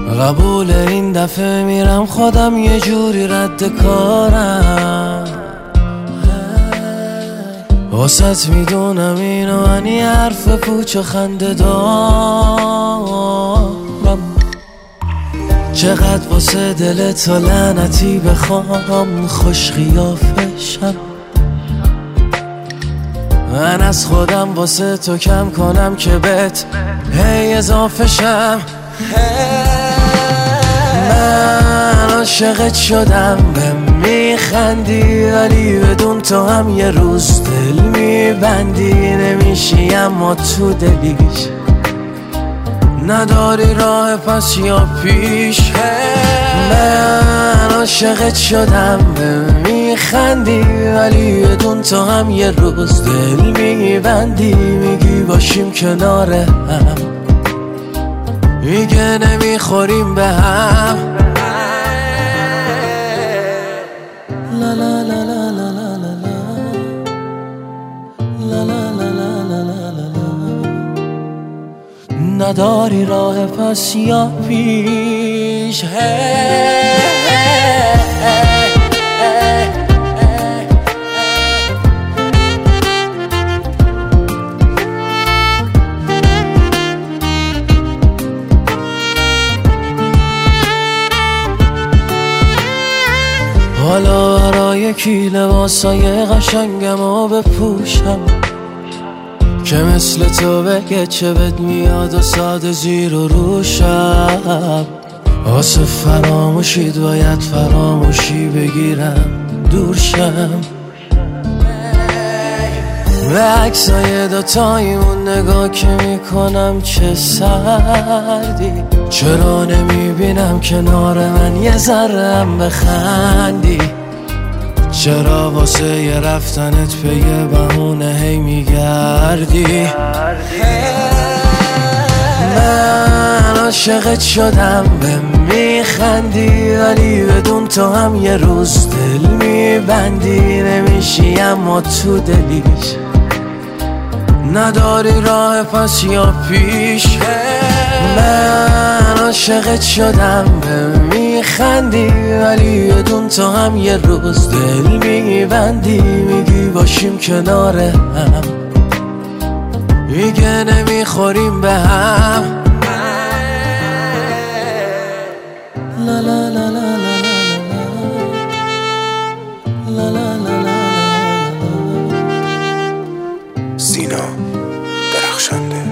قبول این دفعه میرم خودم یه جوری رد کارم. واسط میدونم اینو انی حرف پوچ و خنده دارم. چقدر واسه دل تو لعنتی بخوام خوش قیافشم. من از خودم واسه تو کم کنم که بهت هی اضافه شم. من عاشقت شدم به میخندی، ولی بدون تو هم یه روز دل میبندی. نمیشی اما تو دلیش نداری راه پس یا پیش. من عاشقت شدم به میخندی، ولی بدون تو هم یه روز دل میبندی. میگی باشیم کنار هم، میگه نمیخوریم به هم. لا لا لا لا لا لا لا لا لا لا لا لا. نداری راه پس یا پیش. حالا برای کی لباسای قشنگمو بپوشم که مثل تو بگه چه بد میاد و ساده زیر و روشم. واسه فراموشید باید فراموشی بگیرم دور شم. به عکسای دوتایمون نگاه که میکنم چه سردی. چرا نمیبینم کنار من یه ذره هم بخندی؟ چرا واسه یه رفتنت به یه بهونه هی میگردی؟ من عاشقت شدم به میخندی، ولی بدون تو هم یه روز دل میبندی. نمیشی اما تو دلیش نداری راه پس یا پیش. من عاشقت شدم به میخندی، ولی بدون تو هم یه روز دل میبندی. میگی باشیم کنار هم، میگه نمیخوریم به هم. لا لا لا لا لا لا لا لا. سینا درخشنده.